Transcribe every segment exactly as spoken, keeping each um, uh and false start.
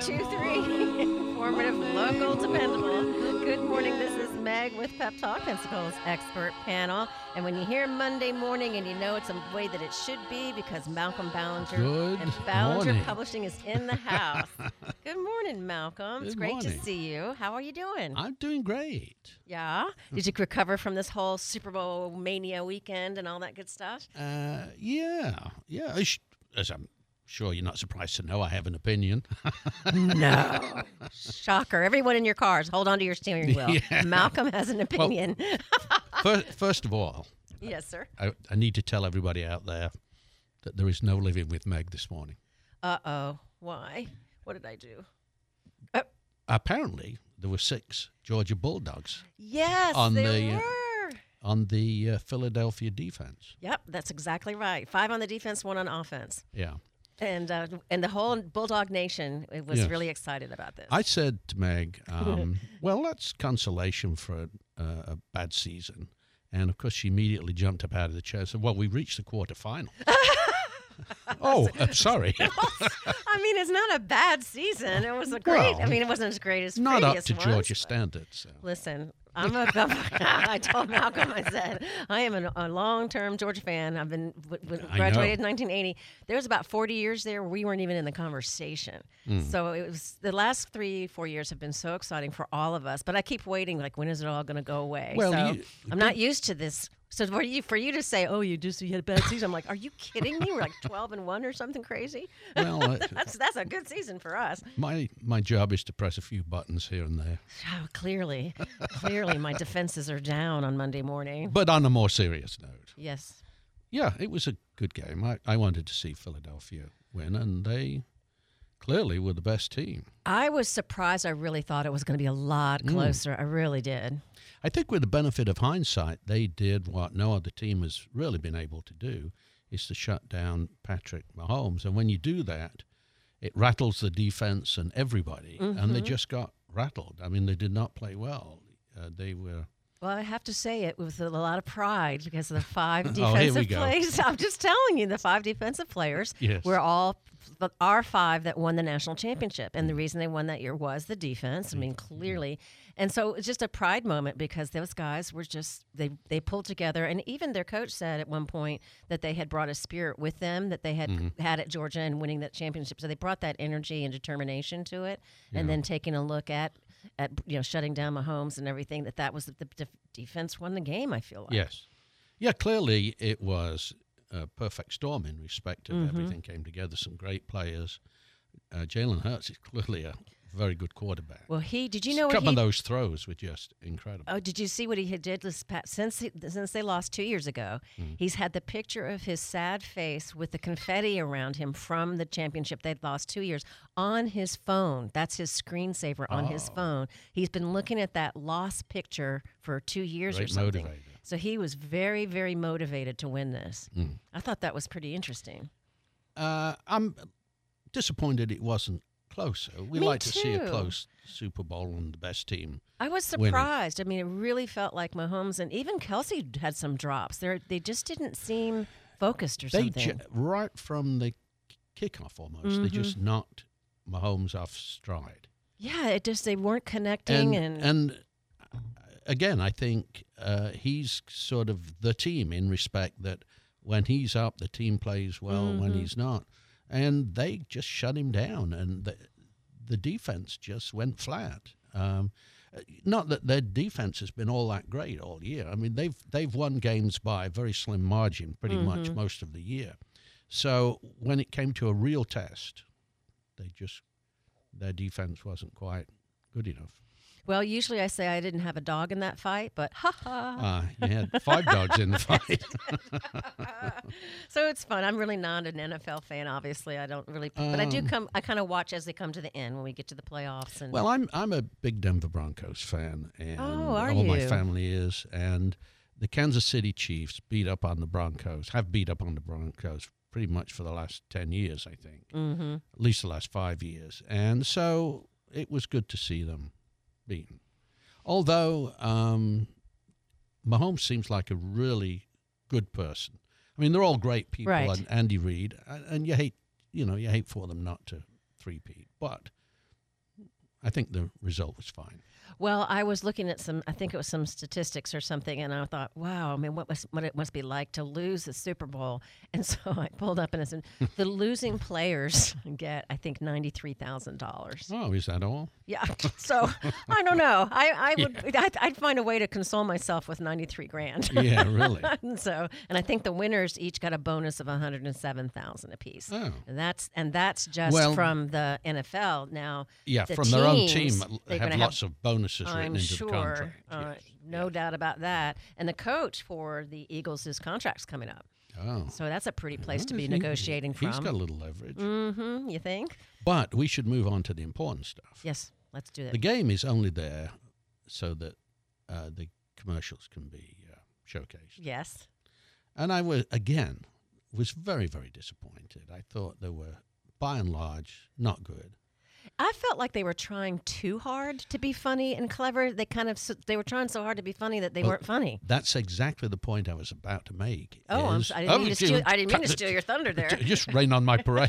two three. Informative, local, dependable. Good morning. This is Meg with Pep Talk, Pensacola's expert panel. And when you hear Monday morning and you know it's a way that it should be because Malcolm Ballinger Good and Ballinger morning. Publishing is in the house. Good morning, Malcolm. Good it's great morning. to see you. How are you doing? I'm doing great. Yeah? Did you recover from this whole Super Bowl mania weekend and all that good stuff? Uh, yeah, yeah. As, as I'm sure you're not surprised to know, I have an opinion. No. Shocker. Everyone in your cars, hold on to your steering wheel. Yeah. Malcolm has an opinion. first, first of all, Yes, sir. I, I need to tell everybody out there that there is no living with Meg this morning. Uh-oh. Why? What did I do? Apparently, there were six Georgia Bulldogs Yes, On there the, uh, were. on the uh, Philadelphia defense. Yep, that's exactly right. Five on the defense, one on offense. Yeah. And uh, and the whole Bulldog Nation it was Yes. really excited about this. I said to Meg, um, well, that's consolation for a, a bad season. And, of course, she immediately jumped up out of the chair and said, well, we reached the quarterfinals. oh, I'm sorry. I mean, it's not a bad season. It was a great. Well, I mean, it wasn't as great as Not up previous to ones, Georgia but- standards. So. Listen, I'm a. I told Malcolm. I said I am an, a long-term Georgia fan. I've been w- w- I graduated know. in nineteen eighty. There was about forty years there where we weren't even in the conversation. Mm. So it was the last three, four years have been so exciting for all of us. But I keep waiting. Like, when is it all going to go away? Well, so you- I'm not used to this. So for you, for you to say, "Oh, you just you had a bad season," I'm like, "Are you kidding me? We're like twelve and one or something crazy." Well, uh, That's that's a good season for us. my my job is to press a few buttons here and there. Oh, clearly, clearly, my defenses are down on Monday morning. But on a more serious note, Yes. yeah, it was a good game. I, I wanted to see Philadelphia win, and they clearly were the best team. I was surprised. I really thought it was going to be a lot closer. I really did. I think with the benefit of hindsight, they did what no other team has really been able to do, is to shut down Patrick Mahomes. And when you do that, it rattles the defense and everybody, and they just got rattled. I mean, they did not play well. Uh, they were... Well, I have to say it with a lot of pride because of the five Oh, here we defensive go. plays. I'm just telling you, the five defensive players Yes. were all our five that won the national championship. And the reason they won that year was the defense. I mean, clearly. And so it's just a pride moment because those guys were just, they, they pulled together. And even their coach said at one point that they had brought a spirit with them that they had had at Georgia and winning that championship. So they brought that energy and determination to it. And then taking a look at, at you know, shutting down Mahomes and everything, that that was the, the def- defense won the game, I feel like. Yes. Yeah, clearly it was a perfect storm in respect of everything came together. Some great players. Uh, Jalen Hurts is clearly a very good quarterback. Well, he, did you know a what couple he of those throws were just incredible. Oh, did you see what he had did this past, since he, since they lost two years ago? He's had the picture of his sad face with the confetti around him from the championship they'd lost two years on his phone. That's his screensaver on his Oh. phone. He's been looking at that lost picture for two years Great or something. motivator. So he was very, very motivated to win this. I thought that was pretty interesting. Uh, I'm disappointed it wasn't closer. We Me like to see a too. close Super Bowl and the best team. I was winning. surprised. I mean, it really felt like Mahomes and even Kelsey had some drops. They they just didn't seem focused or They something. ju- right from the kickoff almost, they just knocked Mahomes off stride. Yeah, it just they weren't connecting, And and, and uh, again, I think uh, he's sort of the team in respect that when he's up, the team plays well. Mm-hmm. When he's not, and they just shut him down, and the the defense just went flat. Um, not that their defense has been all that great all year. I mean, they've they've won games by a very slim margin pretty much Mm-hmm. most of the year. So when it came to a real test, they just their defense wasn't quite good enough. well, usually I say I didn't have a dog in that fight, but ha ha. Uh, you had five dogs in the fight. So it's fun. I'm really not an N F L fan, obviously. I don't really, but I do Um, come. I kind of watch as they come to the end when we get to the playoffs. And Well, I'm I'm a big Denver Broncos fan, and Oh, are all my you? family is. And the Kansas City Chiefs beat up on the Broncos, have beat up on the Broncos pretty much for the last ten years, I think, mm-hmm. at least the last five years. And so it was good to see them beaten. Although um, Mahomes seems like a really good person. I mean, they're all great people, Right. and Andy Reid, and and you hate, you know, you hate for them not to three-peat. But I think the result was fine. Well, I was looking at some, I think it was some statistics or something, and I thought, wow, I mean, what, must, what it must be like to lose the Super Bowl. And so I pulled up and I said, the losing players get, I think, ninety-three thousand dollars. Oh, is that all? Yeah. So I don't know. I, I would, yeah. I'd, I'd find a way to console myself with ninety-three grand. Yeah, really. and so, and I think the winners each got a bonus of one hundred seven thousand apiece. Oh. And that's, and that's just Well, from the N F L. Now, Yeah, the from their own team, teams, they they're have gonna lots of bonuses written I'm into sure, the contract. uh, Yes. no doubt about that. And the coach for the Eagles, his contract's coming up. Oh. So that's a pretty place to be He- negotiating from. He's got a little leverage. Mm-hmm. You think? But we should move on to the important stuff. Yes. Let's do The that. game is only there so that uh, the commercials can be uh, showcased. Yes. And I was, again, was very, very disappointed. I thought they were, by and large, not good. I felt like they were trying too hard to be funny and clever. They kind of s- they were trying so hard to be funny that they Well, weren't funny. That's exactly the point I was about to make. Oh, I'm, is- s- I didn't mean to gee, steal. I didn't mean to cut- steal your thunder there. Just rain on my parade.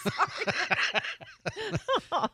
Oh.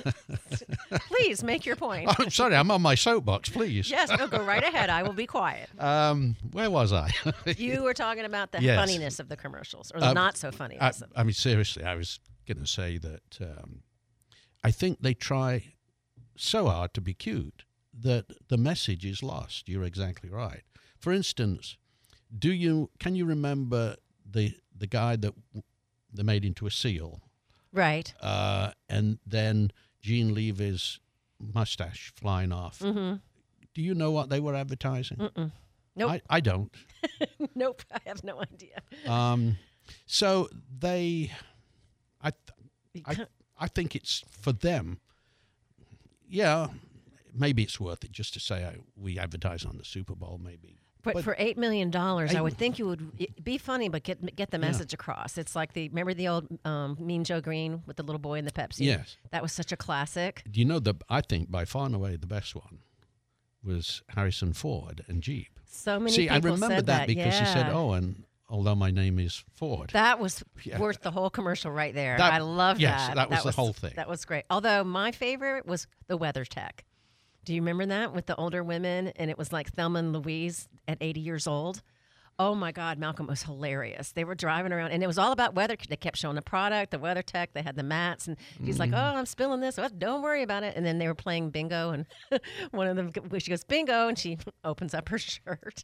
Please make your point. I'm sorry, I'm on my soapbox, please. Yes, no, go right ahead. I will be quiet. Um, where was I? You were talking about the Yes. funniness of the commercials, or the Um, not so I, funniness. of I mean, seriously, I was going to say that um, I think they try so hard to be cute that the message is lost. You're exactly right. For instance, do you can you remember the the guy that w- they made into a seal, Right. uh, and then Gene Levy's mustache flying off? Mm-hmm. Do you know what they were advertising? Mm-mm. Nope. I, I don't. Nope. I have no idea. Um, so they, I, th- You I, can't- I think it's for them. Yeah, maybe it's worth it just to say uh, we advertise on the Super Bowl. Maybe, But, but- for eight million dollars, I Eight- would think you would i- be funny, but get get the Yeah. message across. It's like the remember the old um, Mean Joe Green with the little boy and the Pepsi. yes. That was such a classic. Do you know the? I think by far and away the best one was Harrison Ford and Jeep. So many See, people I remember said that because yeah. he said, "Oh, and although my name is Ford." That was Yeah. worth the whole commercial right there. That- I love yes, that. that was the whole thing. That was great. Although my favorite was the WeatherTech. Do you remember that with the older women? And it was like Thelma and Louise at eighty years old. Oh my God, Malcolm was hilarious. They were driving around, and it was all about weather. They kept showing the product, the WeatherTech. They had the mats, and he's like, "Oh, I'm spilling this. Well, don't worry about it." And then they were playing bingo, and one of them, she goes bingo, and she opens up her shirt.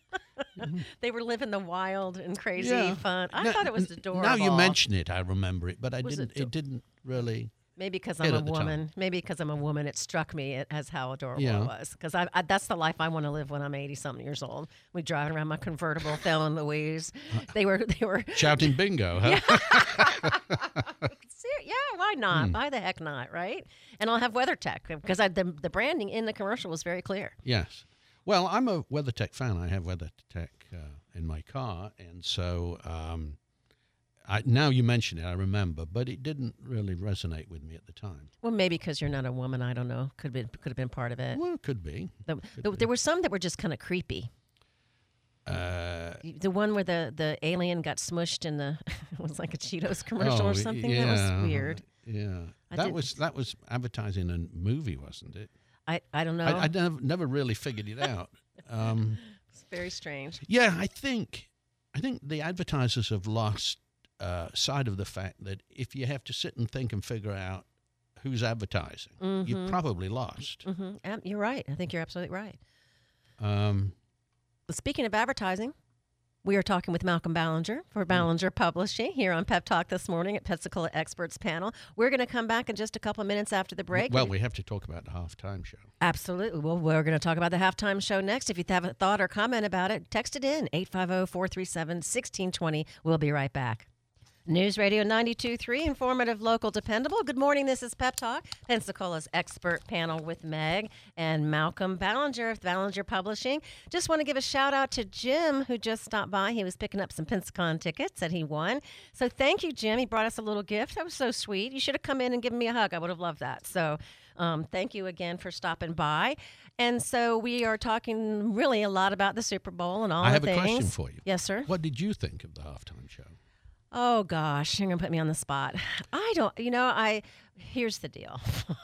They were living the wild and crazy Yeah. fun. I Now- thought it was n- adorable. Now you mention it, I remember it, but I Was didn't. it It didn't really. Maybe because hit I'm a at the time. woman. Maybe because I'm a woman, it struck me it- as how adorable Yeah. it was. Because I, I, that's the life I want to live when I'm eighty something years old. We driving around my convertible, Thelma and Louise. They were, they were. Shouting bingo, huh? Ser- Yeah, why not? Hmm. Why the heck not, right? And I'll have WeatherTech because I, the the branding in the commercial was very clear. Yes. Well, I'm a WeatherTech fan. I have WeatherTech uh, in my car, and so um, I, now you mention it, I remember, but it didn't really resonate with me at the time. Well, maybe because you're not a woman. I don't know. Could be could have been part of it. Well, it could be. The, could the, be. there were some that were just kind of creepy. Uh, The one where the, the alien got smushed in the it was like a Cheetos commercial oh, or something. Yeah, That was weird. Yeah, I that didn't- was that was advertising a movie, wasn't it? I, I don't know. I, I never, never really figured it out. Um, It's very strange. Yeah, I think I think the advertisers have lost uh, sight of the fact that if you have to sit and think and figure out who's advertising, Mhm. you've probably lost. hmm You're right. I think you're absolutely right. Um, But speaking of advertising, we are talking with Malcolm Ballinger for Ballinger Publishing here on Pep Talk this morning at Pensacola Experts Panel. We're going to come back in just a couple of minutes after the break. well, we have to talk about the halftime show. Absolutely. Well, we're going to talk about the halftime show next. If you have a thought or comment about it, text it in eight five zero, four three seven, one six two zero. We'll be right back. News Radio ninety-two point three, informative, local, dependable. Good morning. This is Pep Talk, Pensacola's expert panel with Meg and Malcolm Ballinger of Ballinger Publishing. Just want to give a shout out to Jim, who just stopped by. He was picking up some Pensacon tickets that he won. So thank you, Jim. He brought us a little gift. That was so sweet. You should have come in and given me a hug. I would have loved that. So um, thank you again for stopping by. And so we are talking really a lot about the Super Bowl and all I the have things. a question for you. Yes, sir. What did you think of the halftime show? Oh gosh, you're gonna put me on the spot. I don't. You know, I. Here's the deal.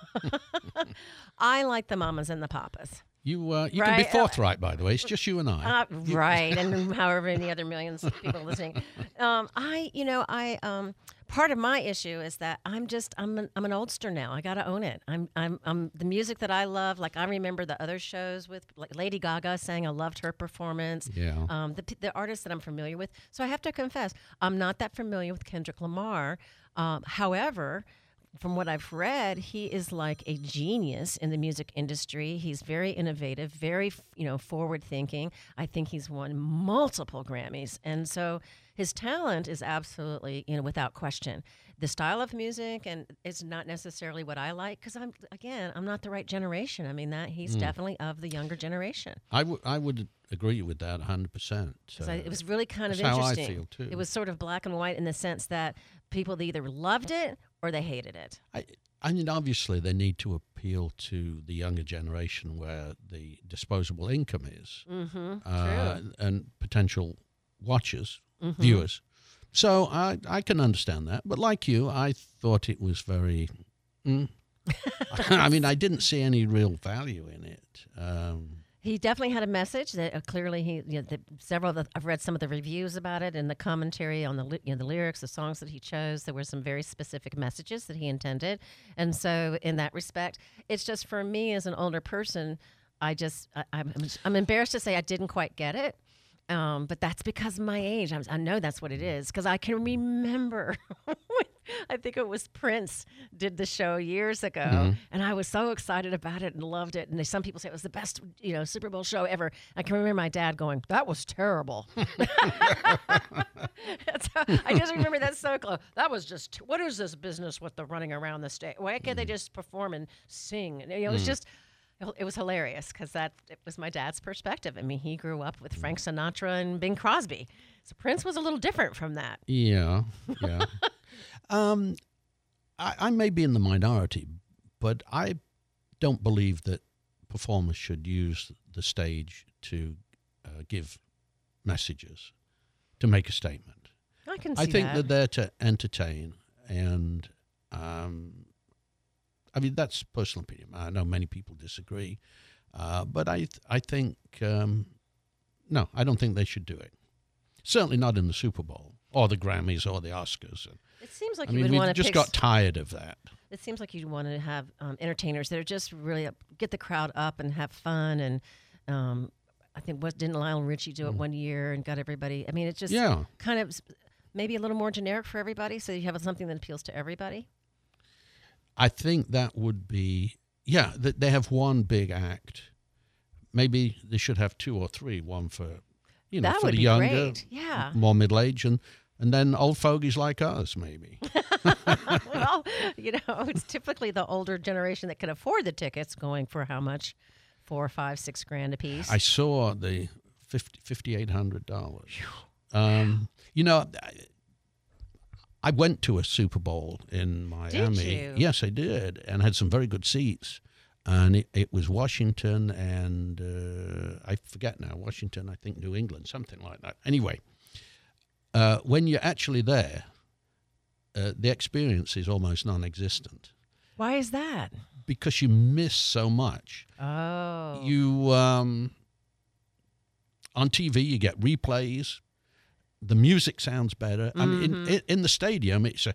I like the mamas and the papas. You uh, you Right, can be uh, forthright, by the way. It's just you and I. Uh, right, and however many other millions of people listening. Um, I, you know, I um, part of my issue is that I'm just I'm an, I'm an oldster now. I gotta own it. I'm I'm I'm the music that I love. Like I remember the other shows with like Lady Gaga sang. I loved her performance. Yeah. Um, the the artists that I'm familiar with. So I have to confess, I'm not that familiar with Kendrick Lamar. Um, however. From what I've read, he is like a genius in the music industry. He's very innovative, very, you know, forward-thinking. I think he's won multiple Grammys, and so his talent is absolutely, you know, without question. The style of music, and it's not necessarily what I like because I'm, again, I'm not the right generation. I mean, that he's Mm. definitely of the younger generation. I would I would agree with that one hundred percent. So So it was really kind of that's how I interesting. feel, too. It was sort of black and white in the sense that people either loved it or they hated it. I, I mean, obviously, they need to appeal to the younger generation where the disposable income is, Mm-hmm. uh, True. and potential watchers, Mhm. viewers. So I, I can understand that. But like you, I thought it was very. Mm. I mean, I didn't see any real value in it. Um, He definitely had a message that uh, clearly he, you know, the, several of the, I've read some of the reviews about it and the commentary on the, ly- you know, the lyrics, the songs that he chose. There were some very specific messages that he intended. And so in that respect, it's just for me as an older person, I just, I, I'm, I'm embarrassed to say I didn't quite get it. Um, but that's because of my age. I'm, I know that's what it is because I can remember. I think it was Prince did the show years ago, Mhm. and I was so excited about it and loved it. And some people say it was the best, you know, Super Bowl show ever. I can remember my dad going, "That was terrible." That's how, I just remember that so close. That was just what is this business with the running around the stage? Why can't they just perform and sing? And, you know, it was just. It was hilarious because that it was my dad's perspective. I mean, he grew up with Frank Sinatra and Bing Crosby, so Prince was a little different from that. yeah, yeah. um, I, I may be in the minority, but I don't believe that performers should use the stage to uh, give messages, to make a statement. I can see I think that. that they're to entertain, and um, I mean that's personal opinion. I know many people disagree, uh, but I th- I think um, no, I don't think they should do it. Certainly not in the Super Bowl or the Grammys or the Oscars. It seems like I you mean, would we want to just pick. got tired of that. It seems like you'd want to have um, entertainers that are just really up, get the crowd up and have fun. And um, I think what didn't Lionel Richie do it one year and got everybody? I mean, it's just Yeah. kind of s- maybe a little more generic for everybody, so you have something that appeals to everybody. I think that would be, yeah, th- they have one big act. Maybe they should have two or three, one for, you know, That for would the be younger, great. Yeah. more middle-aged, and, and then old fogies like us, maybe. Well, you know, it's typically the older generation that can afford the tickets going for how much? Four, five, six grand a piece. I saw the fifty, fifty-eight hundred dollars. Um, you know, I, I went to a Super Bowl in Miami. you? Yes, I did, and had some very good seats. And it, it was Washington and uh, I forget now, Washington, I think New England, something like that. Anyway, uh, when you're actually there, uh, the experience is almost non-existent Why is that? because you miss so much. Oh. You um, on T V, you get replays. The music sounds better. I mean, in, in, in the stadium, it's a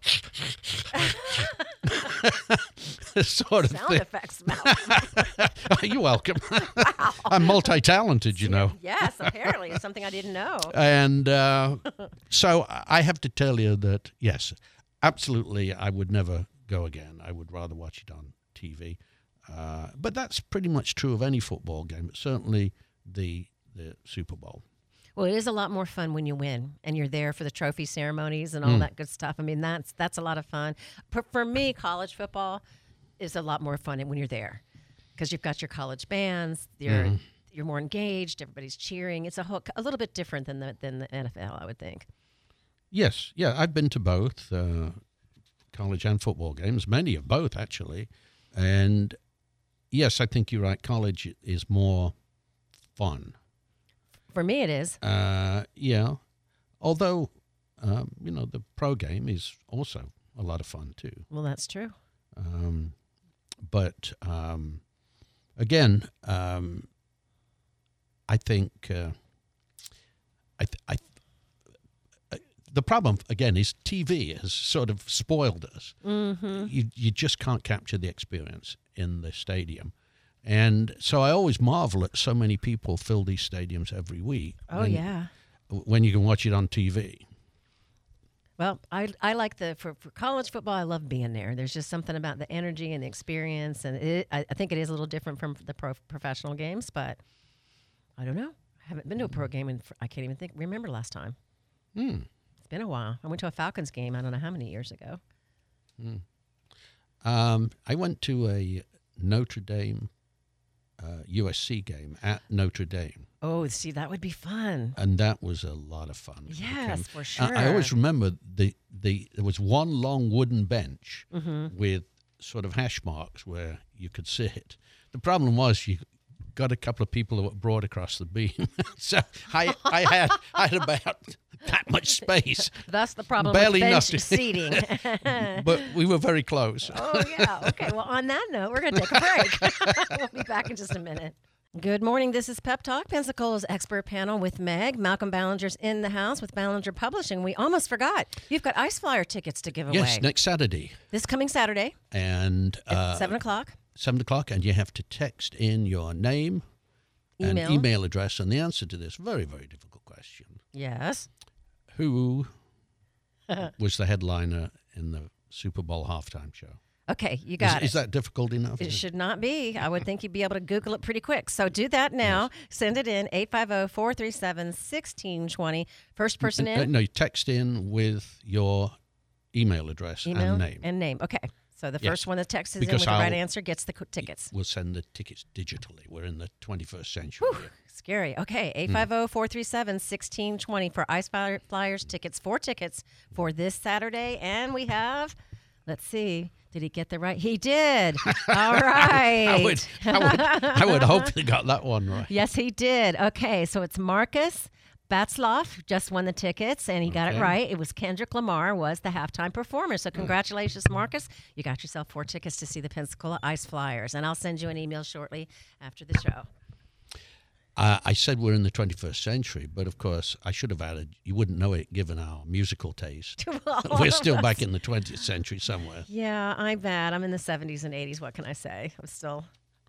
sort of Sound thing. effects, Mel. You're welcome. I'm multi-talented, you know. Yes, apparently. It's something I didn't know. And uh, so I have to tell you that, yes, absolutely, I would never go again. I would rather watch it on T V. Uh, but that's pretty much true of any football game, but certainly the the Super Bowl. Well, it is a lot more fun when you win and you're there for the trophy ceremonies and all that good stuff. I mean, that's that's a lot of fun. For, for me, college football is a lot more fun when you're there because you've got your college bands. You're Mm-hmm. you're more engaged. Everybody's cheering. It's a whole, a little bit different than the than the N F L, I would think. Yes, yeah, I've been to both uh, college and football games, many of both actually, and yes, I think you're right. College is more fun. For me, it is. Uh, yeah, although um, you know, the pro game is also a lot of fun too. Well, that's true. Um, but um, again, um, I think uh, I, th- I th- uh, the problem again is T V has sort of spoiled us. Mm-hmm. You you just can't capture the experience in the stadium, and so I always marvel at so many people fill these stadiums every week. Oh when, yeah. when you can watch it on T V. Well, I I like the for, for college football. I love being there. There's just something about the energy and the experience, and it, I, I think it is a little different from the pro, professional games. But I don't know. I haven't been to a pro game, and I can't even think remember last time. Hmm. It's been a while. I went to a Falcons game. I don't know how many years ago. Hmm. Um, I went to a Notre Dame uh, U S C game at Notre Dame. Oh, see, that would be fun. And that was a lot of fun. Yes, Okay. for sure. I, I always remember the, the there was one long wooden bench Mm-hmm. with sort of hash marks where you could sit. The problem was you got a couple of people who were broad across the beam. so I I had I had about that much space. That's the problem Barely with enough bench to- seating. But we were very close. Oh, yeah. Okay. Well, on that note, we're going to take a break. We'll be back in just a minute. Good morning. This is Pep Talk, Pensacola's expert panel with Meg. Malcolm Ballinger's in the house with Ballinger Publishing. We almost forgot. You've got Ice Flyer tickets to give away. Yes, next Saturday. This coming Saturday And at uh, seven o'clock. seven o'clock, and you have to text in your name Email. and email address. And the answer to this very, very difficult question: Yes. who was the headliner in the Super Bowl halftime show? Okay. You Is, got it. is that difficult enough? It should not be. I would think you'd be able to Google it pretty quick. So do that now. Send it in, eight five zero, four three seven, one six two zero. First person in. Uh, no, text in with your email address Email and name. and name. Okay. So the Yes. first one that texts in Because with the right I'll- answer gets the co- tickets. We'll send the tickets digitally. We're in the twenty-first century. Whew, here. scary. Okay, eight five zero, four three seven, one six two zero for Ice Flyer- Flyers tickets, four tickets for this Saturday. And we have, let's see, did he get the right? He did. All right. I would, I would, I would hope he got that one right. Yes, he did. Okay, so it's Marcus Batzloff just won the tickets, and he got it Okay. right. It was Kendrick Lamar was the halftime performer. So congratulations, Marcus. You got yourself four tickets to see the Pensacola Ice Flyers, and I'll send you an email shortly after the show. Uh, I said we're in the twenty-first century, but of course I should have added, you wouldn't know it given our musical taste. We're still back in the twentieth century somewhere. Yeah, I'm bad. I'm in the seventies and eighties. What can I say? I'm still,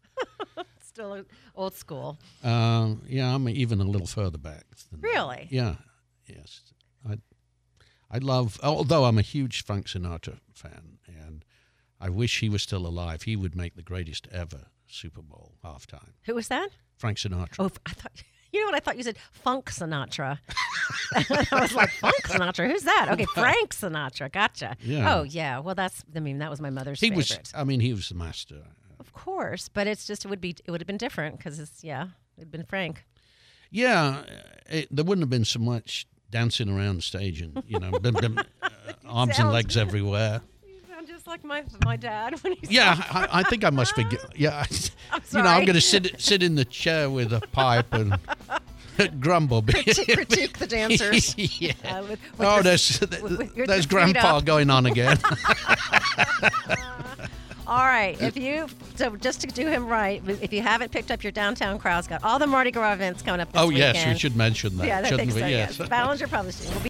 still old school. Um, yeah, I'm even a little further back. Than that. Really? Yeah, yes. I, I love, although I'm a huge Frank Sinatra fan, and I wish he was still alive. He would make the greatest ever Super Bowl halftime. Who was that? Frank Sinatra. Oh, I thought. You know what I thought you said? Funk Sinatra. I was like, Funk Sinatra? Who's that? Okay, Frank Sinatra. Gotcha. Yeah. Oh, yeah. Well, that's, I mean, that was my mother's he favorite. was, I mean, he was the master. Of course. But it's just, it would be, it would have been different because it's, yeah, it'd been Frank. Yeah, it, there wouldn't have been so much dancing around the stage and, you know, bim, bim, uh, arms and sounds- legs everywhere. You sound just like my my dad when he's Yeah, I, I think I must be. Yeah, I'm you know, I'm sorry. going to sit sit in the chair with a pipe and grumble. critique, critique the dancers. yeah. Uh, with- with Oh, your- there's with- with your there's feet Grandpa up. going on again. All right, if you so just to do him right, if you haven't picked up your downtown crowd's got all the Mardi Gras events coming up this oh weekend. yes, we should mention that, Yeah, I shouldn't think we? so. Yes. Yes, Ballinger Publishing. We'll be